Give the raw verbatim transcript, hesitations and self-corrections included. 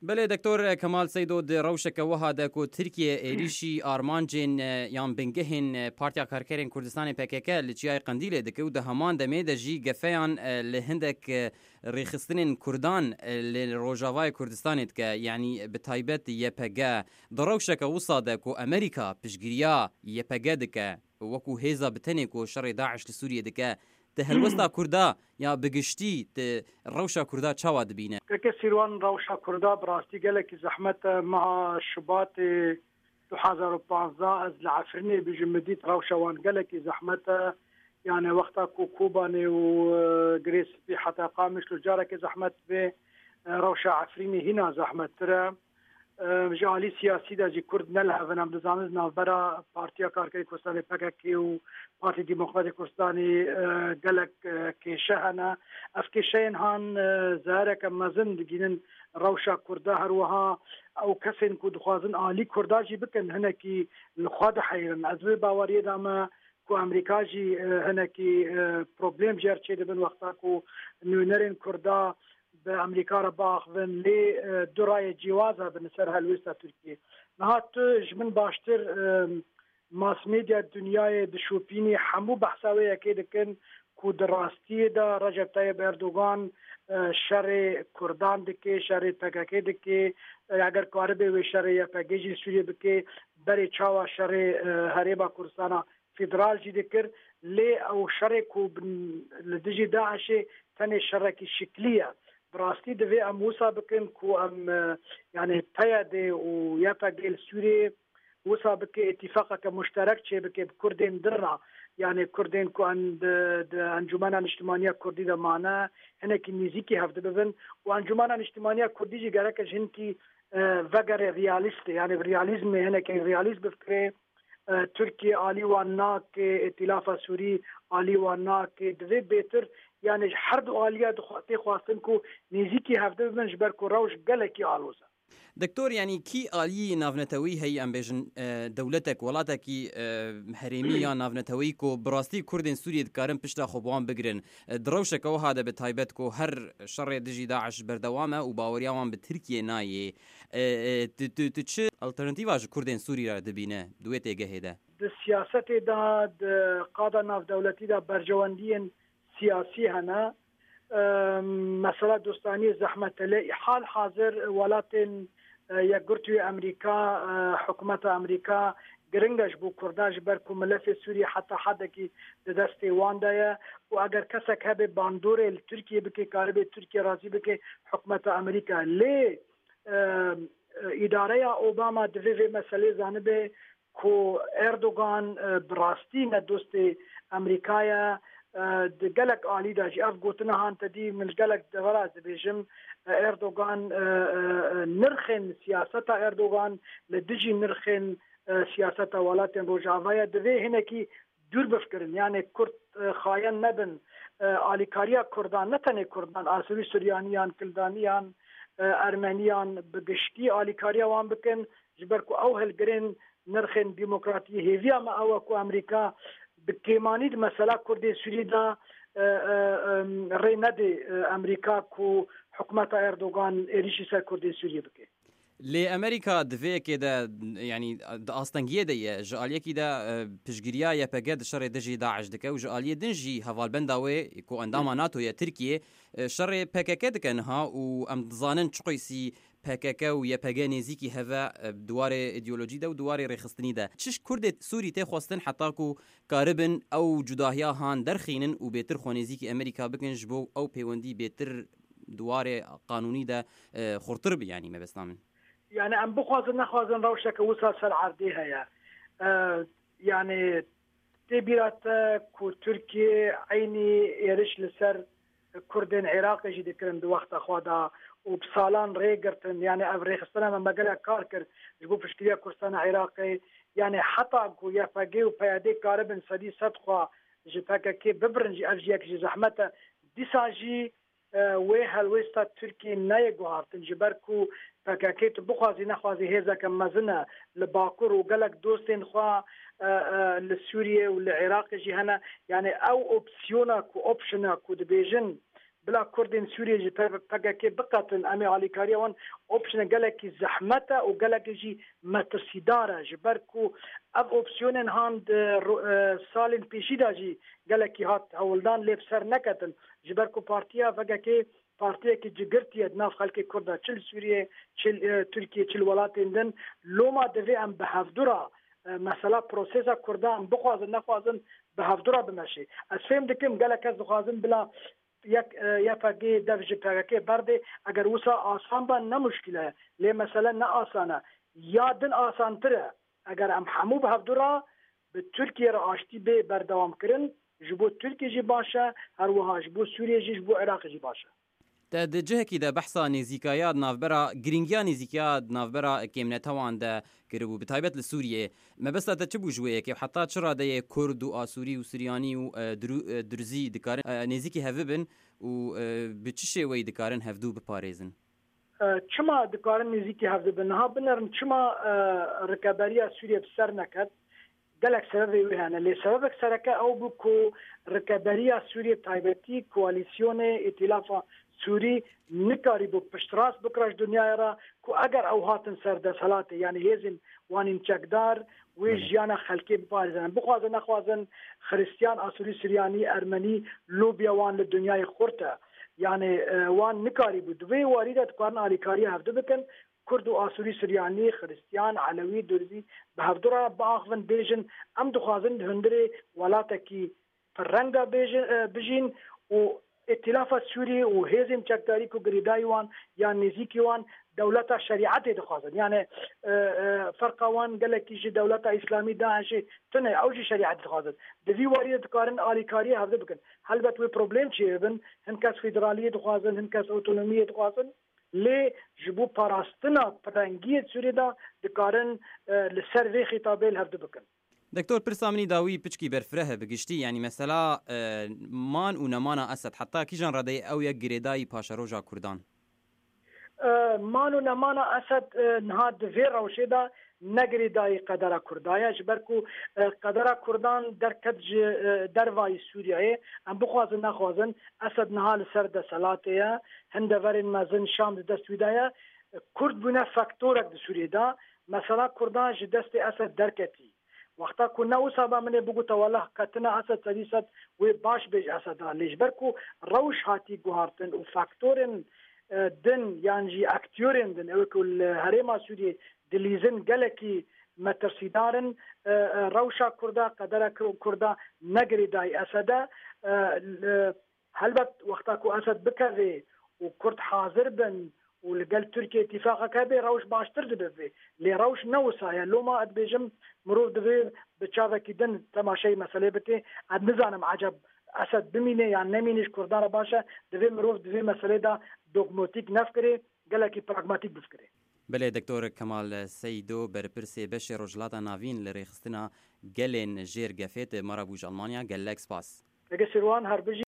بله دکتور کمال سیدو د روشک وهاده کو ترکیه ایریشی آرمانجین یان بنگهین پارتیا کارکرین کردستان پکک لچیای قندیل دکو د همان دمه د جی گفیان لهندک ریخستنین کردان لروجاوای کردستانت که یعنی بتایبت یپگا د روشک وصاده کو امریکا پشگیریا یپگا دکه وکو هیزا بتنی کو شر داعش لسوریه دکه ده هلوستا کردا یا بگشتی ده روشا کردا چاوا دبینه که سیروان روشا کردا براستی گله که زحمت مع شبات دو هزار و پانزده از لعفرنی بجمدیت روشا وان گله که زحمت يعني وقتا كوباني وجريس في حتى قامش لجارة كزحمت به روشا عفريني هنا زحمت ترى جالي سياسي دا جي كرد نلها فنام دزانز نالبرا بارتيا كاركي كردستاني بكاكي و بارتي ديمقراطي كردستاني قلق كيشهنا اف كيشين هان زهره كمازن دقينن روشا كردا هروها او كسن كو دخوازن آلي كردا جي بكن هنكي لخواد حيرن ازوي باوريه داما کو امریکا جی هنکی پروبلم جر چه دبن وقتا کو نونرین کردا به امریکا را باخون لی درای جوازه بنسر هلوستا ترکیه نهات جمن باشتر ماس میدیا دنیای دشوپینی همو بحثاوی اکی دکن کو دراستی دا رجب طیب اردوغان شر کردان دکه شر پکاکی دکه اگر کاربه و شر یا پاگیجی سوریه بکه بری چاوا شر هریبا کردستانا فدرال جي ذكر لي او شركوا لدجي داعش ثاني شركة شكلية براستي دفي ام وسابقين كو ام يعني تيادي وياباقيل سوري وسابق اتفاق كمشترك شي بكي بكردين درع يعني كردين كو عند انجمانا الاجتماعية كردي دا معنا هناك نيزيكي هفت ببن وانجمانا الاجتماعية كردي جي قالكش هنكي فقر رياليست يعني رياليزم هناك رياليزم بفكري تركي آلي وانا که ائتلاف سوری آلی وانا که دوی بهتر یعنی هر دو آلیات خواهی خواستن که نزدیکی هفته ببین جبر که روش گلکی آلوزه دکتور یعنی کی آلی نافنتوی هی ام بیجن دولتک ولاتکی هریمی یا نافنتوی کو براستی کردین سوریه دکارن پشتا خوبوان بگرن دروشک او هاده به تایبت کو هر شر دجی داعش بردوامه و باوریاوان به ترکیه نایه تو چه الټرناتیوا ج کردین سوریه را دبینه دویته گهیده د سیاست دا د قاده ناف دولتی دا برجواندین سیاسی هنه مسألة دوستاني زحمة لي حال حاضر ولاتن يقرتوي أمريكا حكومة أمريكا قرنجش بو كرداج بركو ملف سوري حتى حدكي دستي واندايا وأجر كسك هبه باندوري التركي بكي كاربي تركيا رازي بكي حكومة أمريكا ليه إدارة أوباما دفي مسألة زانبه كو أردوغان براستي ندوستي أمريكايا د گلک آلی دا جی اف گوتنا هان تدی من گلک دوراز بیجم اردوغان نرخن سیاست اردوغان لدجی نرخن سیاست ولاتن روجاویا دوی هنکی دور بفکرن یعنی کرد خاین نبن آلیکاریا کردان نتنه کردان آسوی سوریانیان کلدانیان ارمنیان بگشتی آلیکاریا وان بکن جبرکو او هلگرین نرخن ديمقراطية هيفيا ما أو كو أمريكا بكيماني مسألة كردي سوري دا رينادي أمريكا كو حكومة أردوغان إريشي سر كردي سوري بكي لأمريكا دفع كده يعني أصلاً ده جالية كده بشجريا يا بجد شر دجي داعش دكا وجالية دنجي هفال بنداوي كو أندام ناتو يا تركيا شر بكك دكنها وأم ظانن شقيسي پکک و یا پگانیزی که هوا دوار ایدئولوژی ده و دوار رخصتنی ده چش کرد سوری ته خواستن حتی کو کاربن او جداهیا هان درخینن و بهتر خونیزی که امریکا بکن جبو او پیوندی بهتر دوار قانونی ده خورتر بی یعنی مبستامن يعني ام بخوازن نخوازن روشك وساسل عرديها يا آه يعني تبيرات كو تركيا عيني يرش لسر كردين عراقي جي دكرن دو وقت اخوادا وبسالان ريغرتن يعني افريقستان ما مقاله كاركر جبو فشكليا كردستان عراقي يعني حتى كو يا فاجي وبيادي كاربن سدي صدقه جي فاكي ببرنجي افجيك جي زحمته ديساجي وهل وسط تركيا نايغوارتن جبركو فكاكيت بخوازي نخوازي هذا كمزنا لباكور وقالك دوستين خوا لسوريا والعراق جي هنا يعني او اوبسيونا كو اوبشنا كو دبيجن بلا كردين سوريا جي بقاكي بقاتن امي علي كاريوان اوبشن قالك زحمته وقالك جي مترسيداره جبركو اب اوبشنن هاند سالين بيشيدا جي قالك هات اولدان لبسر نكتن جبركو بارتيا فقاكي بارتيا كي جگرتي ادناف خلق كردا چل سوريا چل تركيا چل ولاتين دن لوما دفي ام بهفدرا مثلا بروسيسا كردا ام بخوازن نخوازن بهفدرا بمشي اسفهم دكم قالك از خوازن بلا یک یا فقی درجه پرکه برده اگر وسا آسان با نه مشکله لی مثلا نه آسانه یا دن آسان تره اگر ام حمو به هفدورا به ترکیه را آشتی به بردوام کرن جبو ترکیه جی باشه هر وها جبو سوریه جی جبو عراق جی باشه تا د جهکی د بحثا نزیکایات نافبرا گرینگیا نزیکایات نافبرا کمنتوان د کربو بتایبت لسوریه ما بس تا چبو جویه که حتی چرا د کرد و آسوری و سوریانی و درزی دکارن نزیکی هفبن و بچشه وی دکارن هفدو بپاريزن چما دکارن نزیکی هفدو ها بنرن چما رکابریا سوریه بسر نکد قالك سبب وهنا اللي سببك سركه او بكو ركابريا سوريا تايبتي كواليسيون ائتلاف سوري نكاري بو پشتراس بكراش دنيا را كو اگر او هاتن سرد صلات يعني هيزن وانين چقدار ويجيانا خلقي بارزن بخوازن اخوازن خريستيان اسوري سرياني ارمني لوبيا وان للدنيا خورته يعني وان نكاري بو دوي واريده تقارن عليكاري هفده بكن كرد و آسوری سریانی خریستیان علوی درزی به هفدورا باخون بیجن ام دخوازن هندره ولاتا کی فرنگ دا بجین و ائتلاف سوری و هیزم چکداری کو گریدای وان یا نزیکی وان دولتا شریعت دخوازن يعني فرق وان قال لك يجي دولتا اسلامي داعش تنه اوجي شريعه دخوازن دفي واريه تقارن اليكاريه هذا بكن هل بتوي بروبليم شي ابن هنكاس فيدراليه دخوازن هنكاس اوتونوميه دخوازن لي جبو باراستنا پرنگیت سوری دا دکارن لسر وی خطابه الهفده بکن. دكتور برسامني داوي بچكي برفره بگشتي يعني مثلا مان و نمانا اسد حتى كيجان ردي او يك گريداي پاشروجا كردان مان و نمانا اسد نهاد دوی روشه دا نگری دای قدر کردای جبرکو قدر کردان در کدج در وای سوریه ام بخوازن نخوازن اسد نهال سر د صلاته هند ورن مازن شام د دستویدایا کرد بنا فاکتورک د سوریه دا مثلا کردان ج دست اسد درکتی وقتا کو نو صاحب منه بگو تو والله کتنا اسد سدیست و باش بج اسد لجبرکو روش هاتی گوهارتن و فاکتورن دن يعني اكتورين دن او كل هريما سوري دليزن قالكي مترسيدارن روشا كردا قدر كردا نجري داي اسدا هلبت وقتاكو اسد بكذي وكرد حاضر بن ولقال تركيا اتفاق كبي روش باشتر دبي لي روش نوسا يعني لو ما ادبجم مرور دبي بتشافا كيدن تماشي مساله بتي ادنزانم عجب اسد بمینه یا نمینش کردان باشه دوی مروف دوی مسئله دا دوگماتیک نفکره گلکی پراغماتیک بفکره. بله دکتور کمال سیدو برپرسی بشه رجلاتا ناوین لرخستنا گلین جیر گفت مرابوج آلمانیا گلک سپاس. اگه سروان هر بجی